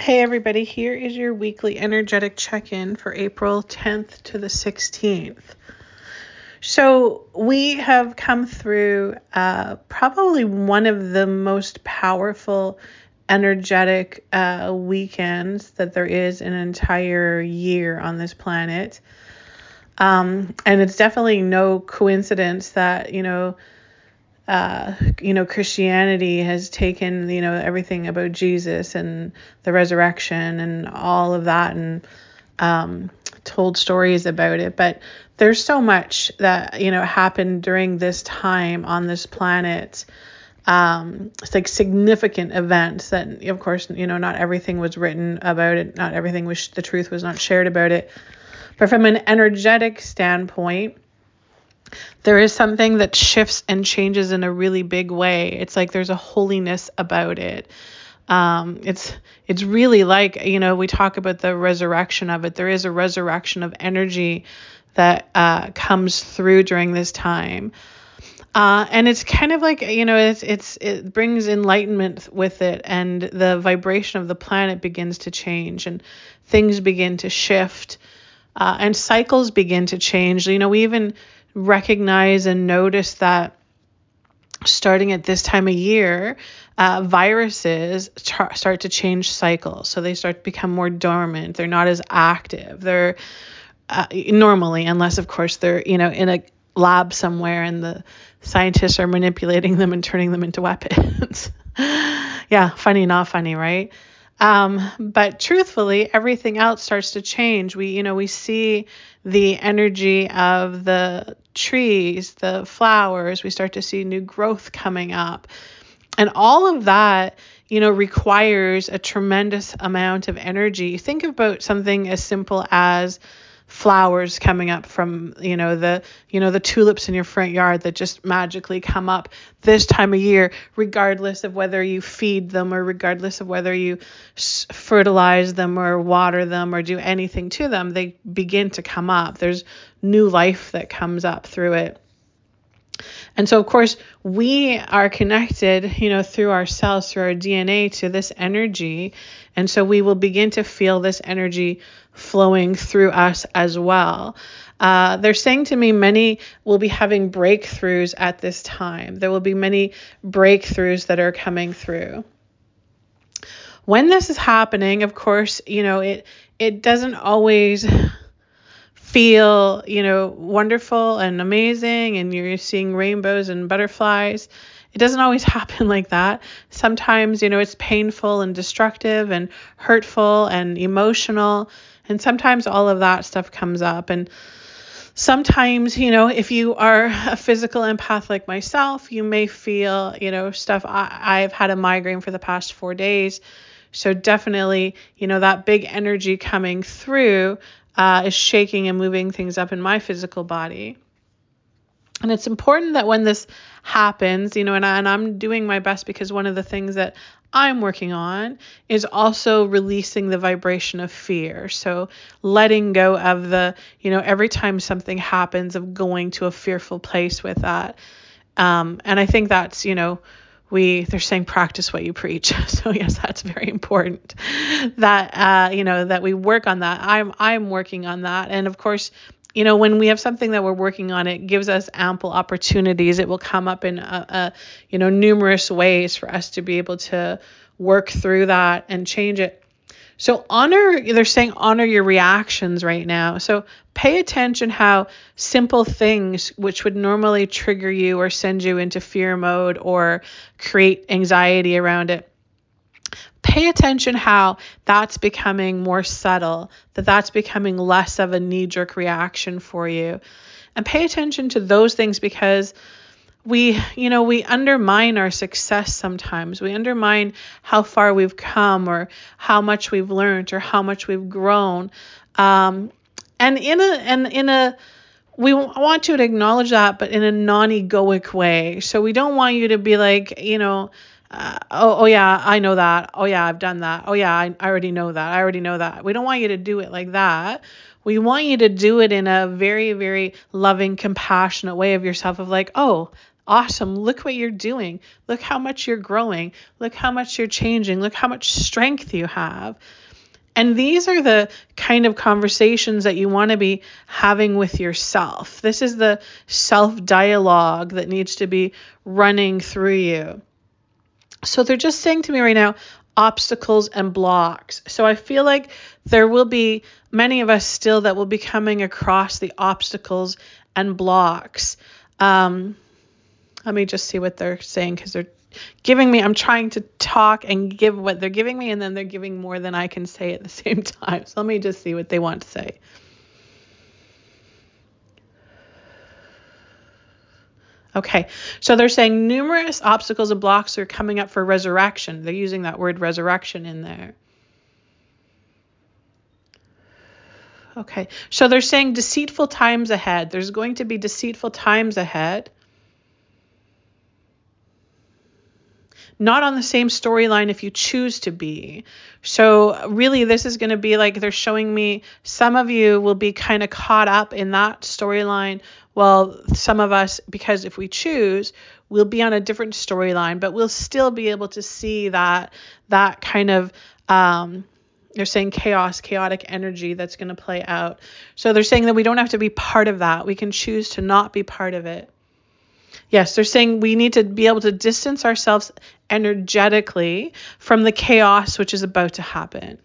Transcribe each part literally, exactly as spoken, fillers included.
Hey everybody, here is your weekly energetic check-in for April tenth to the sixteenth. So we have come through uh, probably one of the most powerful energetic uh, weekends that there is in an entire year on this planet. Um, and it's definitely no coincidence that, you know, Uh, you know, Christianity has taken, you know, everything about Jesus and the resurrection and all of that and um, told stories about it. But there's so much that, you know, happened during this time on this planet. Um, it's like significant events that, of course, you know, not everything was written about it. Not everything was, the truth was not shared about it. But from an energetic standpoint, there is something that shifts and changes in a really big way. It's like there's a holiness about it. Um, it's it's really like, you know, we talk about the resurrection of it. There is a resurrection of energy that uh, comes through during this time. Uh, and it's kind of like, you know, it's it's it brings enlightenment with it, and the vibration of the planet begins to change, and things begin to shift, uh, and cycles begin to change. You know, we even recognize and notice that starting at this time of year, uh, viruses ch- start to change cycles. So they start to become more dormant. They're not as active. They're uh, normally, unless of course they're, you know, in a lab somewhere and the scientists are manipulating them and turning them into weapons. Yeah, funny, not funny, right? Um, but truthfully, everything else starts to change. We, you know, we see the energy of the trees, the flowers. We start to see new growth coming up. And all of that, you know, requires a tremendous amount of energy. Think about something as simple as flowers coming up from, you know, the, you know, the tulips in your front yard that just magically come up this time of year, regardless of whether you feed them or regardless of whether you fertilize them or water them or do anything to them, they begin to come up. There's new life that comes up through it. And so, of course, we are connected, you know, through our cells, through our D N A to this energy. And so we will begin to feel this energy flowing through us as well. Uh, they're saying to me, many will be having breakthroughs at this time. There will be many breakthroughs that are coming through. When this is happening, of course, you know, it it doesn't always feel, you know, wonderful and amazing and you're seeing rainbows and butterflies. It doesn't always happen like that. Sometimes, you know, it's painful and destructive and hurtful and emotional. And sometimes all of that stuff comes up. And sometimes, you know, if you are a physical empath like myself, you may feel, you know, stuff. I, I've had a migraine for the past four days. So definitely, you know, that big energy coming through uh, is shaking and moving things up in my physical body. And it's important that when this happens, you know, and, I, and I'm doing my best, because one of the things that I'm working on is also releasing the vibration of fear. So letting go of the, you know, every time something happens, of going to a fearful place with that. Um, and I think that's, you know, we, they're saying practice what you preach. So yes, that's very important that, uh, you know, that we work on that. I'm, I'm working on that. And of course, you know, when we have something that we're working on, it gives us ample opportunities. It will come up in, a, a, you know, numerous ways for us to be able to work through that and change it. So honor, they're saying honor your reactions right now. So pay attention how simple things, which would normally trigger you or send you into fear mode or create anxiety around it, pay attention how that's becoming more subtle, that that's becoming less of a knee-jerk reaction for you. And pay attention to those things, because we, you know, we undermine our success sometimes. We undermine how far we've come or how much we've learned or how much we've grown. Um, and in a, and in a, we want to acknowledge that, but in a non-egoic way. So we don't want you to be like, you know, uh, oh, oh yeah, I know that. Oh yeah, I've done that. Oh yeah, I, I already know that. I already know that. We don't want you to do it like that. We want you to do it in a very, very loving, compassionate way of yourself, of like, oh, awesome. Look what you're doing. Look how much you're growing. Look how much you're changing. Look how much strength you have. And these are the kind of conversations that you want to be having with yourself. This is the self-dialogue that needs to be running through you. So they're just saying to me right now, obstacles and blocks. So I feel like there will be many of us still that will be coming across the obstacles and blocks. Um, let me just see what they're saying, because they're giving me, I'm trying to talk and give what they're giving me, and then they're giving more than I can say at the same time. So let me just see what they want to say. Okay, so they're saying numerous obstacles and blocks are coming up for resurrection. They're using that word resurrection in there. Okay, so they're saying deceitful times ahead. There's going to be deceitful times ahead. Not on the same storyline if you choose to be. So really, this is going to be like they're showing me some of you will be kind of caught up in that storyline. Well, some of us, because if we choose, we'll be on a different storyline, but we'll still be able to see that that kind of um, they're saying chaos, chaotic energy that's going to play out. So they're saying that we don't have to be part of that. We can choose to not be part of it. Yes, they're saying we need to be able to distance ourselves energetically from the chaos which is about to happen.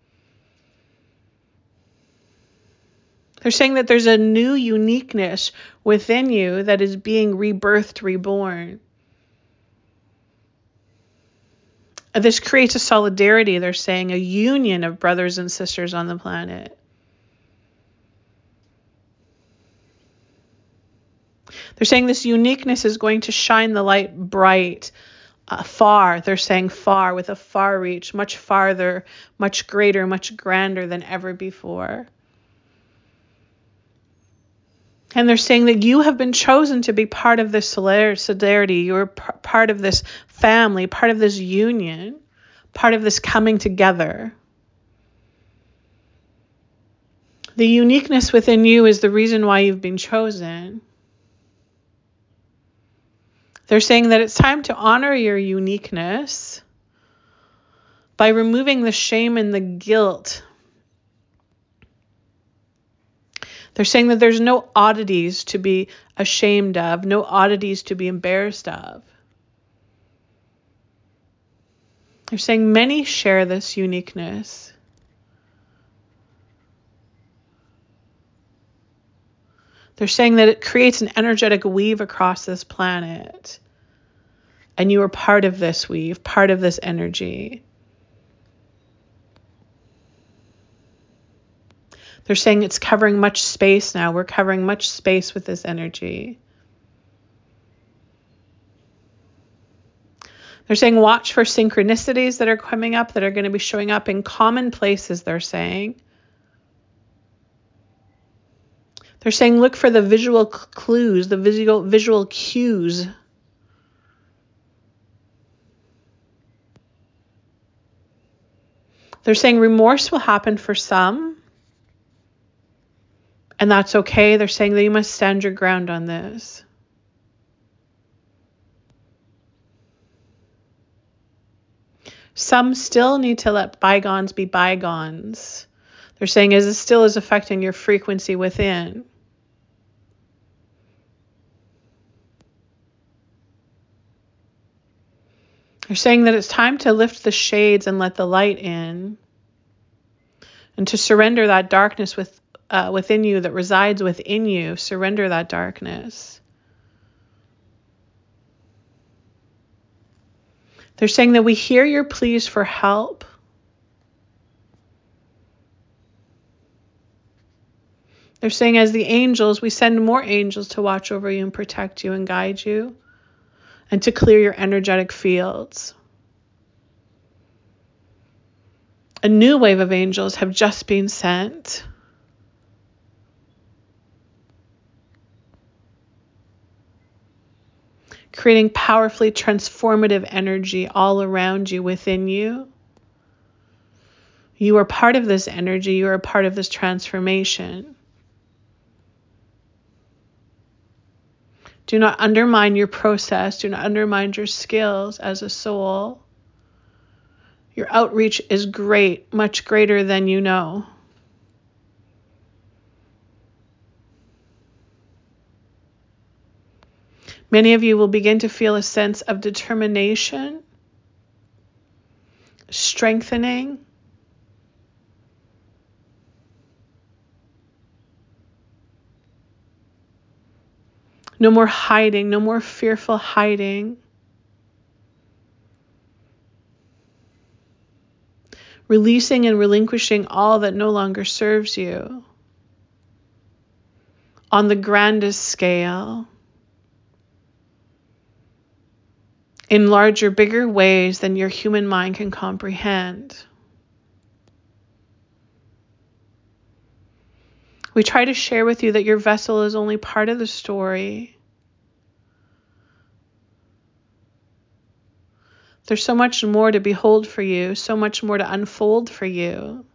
They're saying that there's a new uniqueness within you that is being rebirthed, reborn. This creates a solidarity, they're saying, a union of brothers and sisters on the planet. They're saying this uniqueness is going to shine the light bright, uh, far. They're saying far, with a far reach, much farther, much greater, much grander than ever before. And they're saying that you have been chosen to be part of this solidarity. You're p- part of this family, part of this union, part of this coming together. The uniqueness within you is the reason why you've been chosen. They're saying that it's time to honor your uniqueness by removing the shame and the guilt. They're saying that there's no oddities to be ashamed of, no oddities to be embarrassed of. They're saying many share this uniqueness. They're saying that it creates an energetic weave across this planet. And you are part of this weave, part of this energy. They're saying it's covering much space now. We're covering much space with this energy. They're saying watch for synchronicities that are coming up, that are going to be showing up in common places, they're saying. They're saying look for the visual clues, the visual visual cues. They're saying remorse will happen for some, and that's okay. They're saying that you must stand your ground on this. Some still need to let bygones be bygones. They're saying as it still is affecting your frequency within. They're saying that it's time to lift the shades and let the light in, and to surrender that darkness with, uh, within you that resides within you. Surrender that darkness. They're saying that we hear your pleas for help. They're saying as the angels, we send more angels to watch over you and protect you and guide you, and to clear your energetic fields. A new wave of angels have just been sent. Creating powerfully transformative energy all around you, within you. You are part of this energy. You are a part of this transformation. Do not undermine your process. Do not undermine your skills as a soul. Your outreach is great, much greater than you know. Many of you will begin to feel a sense of determination, strengthening, no more hiding, no more fearful hiding. Releasing and relinquishing all that no longer serves you on the grandest scale, in larger, bigger ways than your human mind can comprehend. We try to share with you that your vessel is only part of the story. There's so much more to behold for you, so much more to unfold for you.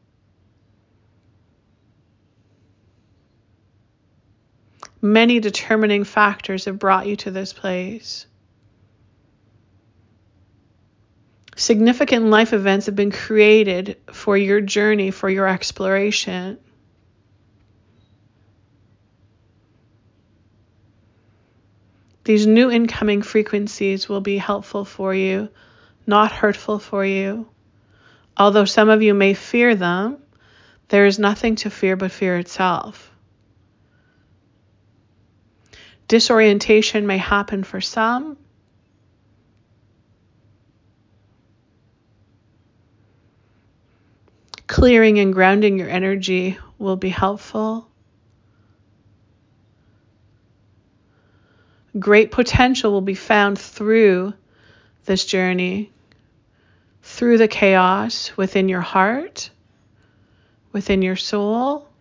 Many determining factors have brought you to this place. Significant life events have been created for your journey, for your exploration. These new incoming frequencies will be helpful for you, not hurtful for you. Although some of you may fear them, there is nothing to fear but fear itself. Disorientation may happen for some. Clearing and grounding your energy will be helpful. Great potential will be found through this journey, through the chaos within your heart, within your soul.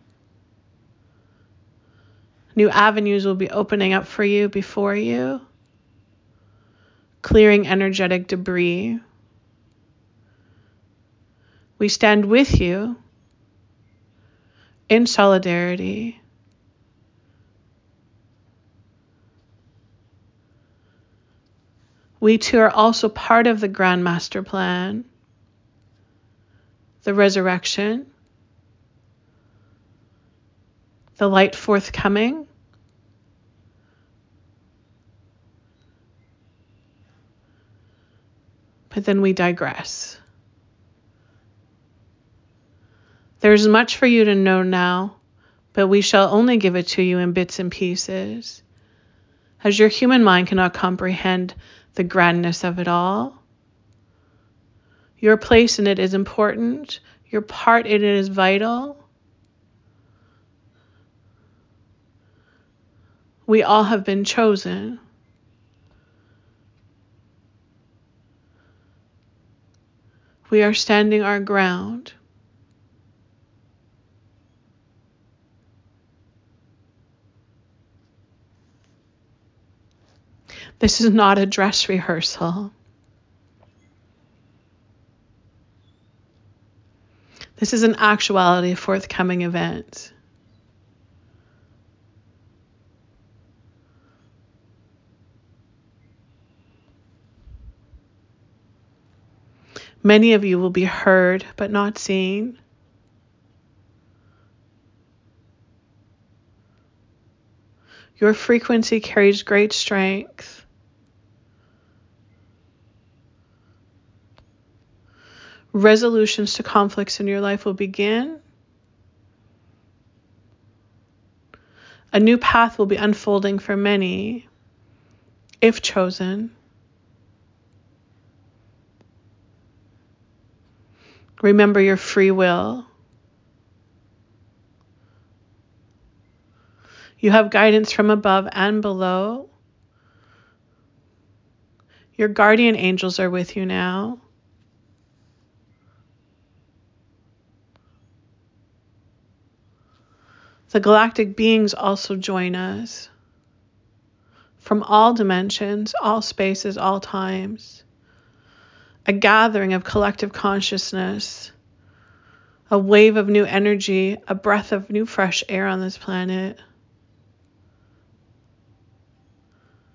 New avenues will be opening up for you, before you, clearing energetic debris. We stand with you in solidarity. We too are also part of the Grand Master Plan, the resurrection, the light forthcoming, but then we digress. There's much for you to know now, but we shall only give it to you in bits and pieces, as your human mind cannot comprehend the grandness of it all. Your place in it is important. Your part in it is vital. We all have been chosen. We are standing our ground. This is not a dress rehearsal. This is an actuality forthcoming event. Many of you will be heard but not seen. Your frequency carries great strength. Resolutions to conflicts in your life will begin. A new path will be unfolding for many, if chosen. Remember your free will. You have guidance from above and below. Your guardian angels are with you now. The galactic beings also join us from all dimensions, all spaces, all times. A gathering of collective consciousness, a wave of new energy, a breath of new fresh air on this planet.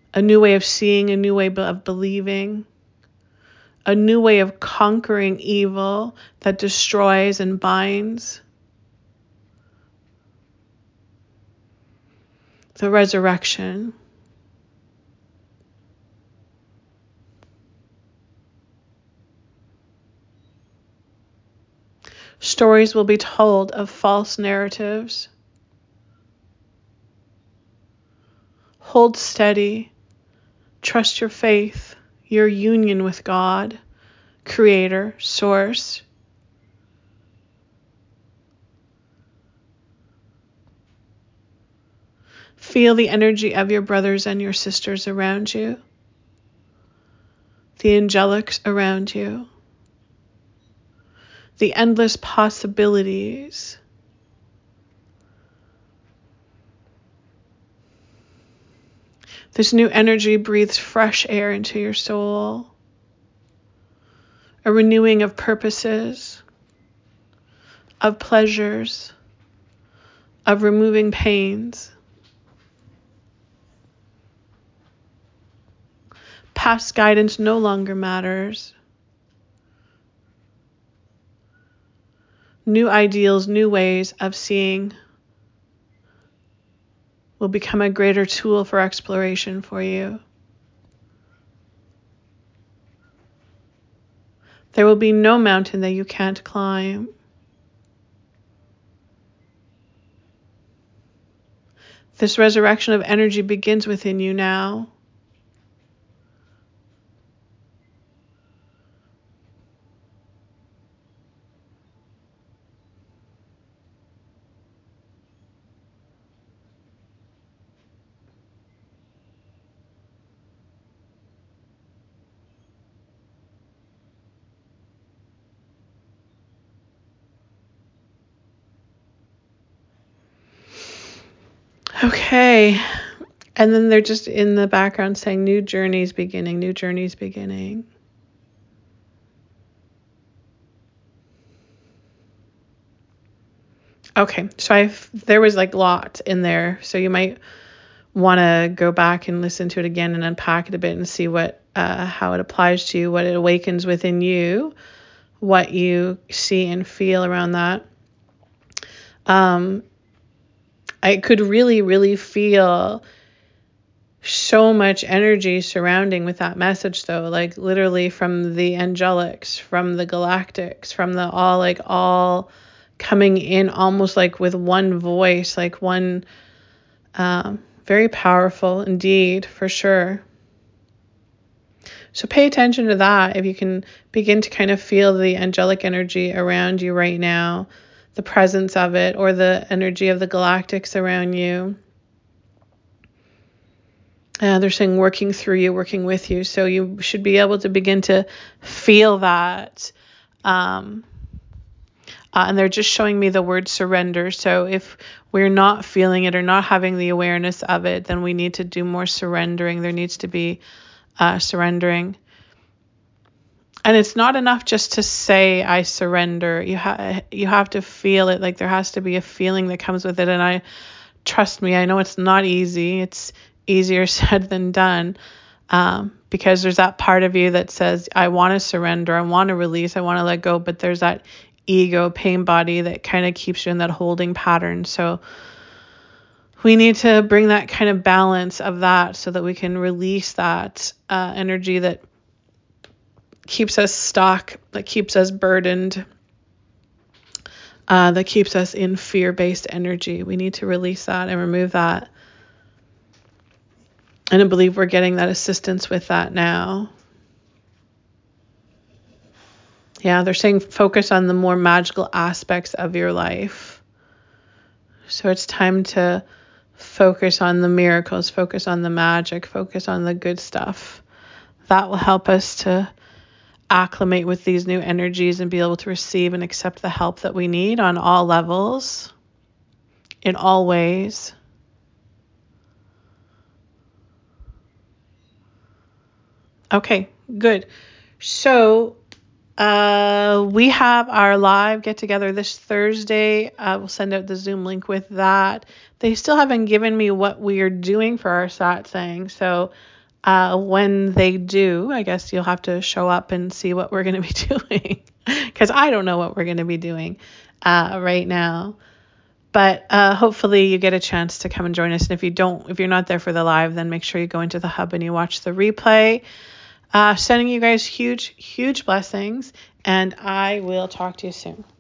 a new way of seeing, a new way of believing, a new way of conquering evil that destroys and binds. The resurrection. Stories will be told of false narratives. Hold steady. Trust your faith, your union with God, Creator, Source. Feel the energy of your brothers and your sisters around you, the angelics around you, the endless possibilities. This new energy breathes fresh air into your soul, a renewing of purposes, of pleasures, of removing pains. Past guidance no longer matters. New ideals, new ways of seeing will become a greater tool for exploration for you. There will be no mountain that you can't climb. This resurrection of energy begins within you now. Okay. And then they're just in the background saying new journeys beginning, new journeys beginning. Okay, so I there was like lots in there, so you might want to go back and listen to it again and unpack it a bit and see what uh, how it applies to you, what it awakens within you, what you see and feel around that. Um, I could really, really feel so much energy surrounding with that message, though, like literally from the angelics, from the galactics, from the all, like all coming in almost like with one voice, like one, um, very powerful indeed, for sure. So pay attention to that. If you can begin to kind of feel the angelic energy around you right now, the presence of it, or the energy of the galactics around you. Uh, they're saying working through you, working with you. So you should be able to begin to feel that. Um, uh, and they're just showing me the word surrender. So if we're not feeling it or not having the awareness of it, then we need to do more surrendering. There needs to be uh, surrendering. And it's not enough just to say, I surrender. You, ha- you have to feel it. Like there has to be a feeling that comes with it. And I, trust me, I know it's not easy. It's easier said than done. Um, because there's that part of you that says, I want to surrender, I want to release, I want to let go, but there's that ego pain body that kind of keeps you in that holding pattern. So we need to bring that kind of balance of that so that we can release that uh, energy that keeps us stuck, that keeps us burdened, uh, that keeps us in fear-based energy. We need to release that and remove that. And I believe we're getting that assistance with that now. Yeah, they're saying focus on the more magical aspects of your life. So it's time to focus on the miracles, focus on the magic, focus on the good stuff. That will help us to acclimate with these new energies and be able to receive and accept the help that we need on all levels, in all ways. Okay, good. So Uh, we have our live get together this Thursday. Uh, we'll send out the Zoom link with that. They still haven't given me what we are doing for our satsang, so Uh, when they do, I guess you'll have to show up and see what we're going to be doing, because I don't know what we're going to be doing uh, right now. But uh, hopefully you get a chance to come and join us. And if you don't, if you're not there for the live, then make sure you go into the hub and you watch the replay. Uh, sending you guys huge, huge blessings, and I will talk to you soon.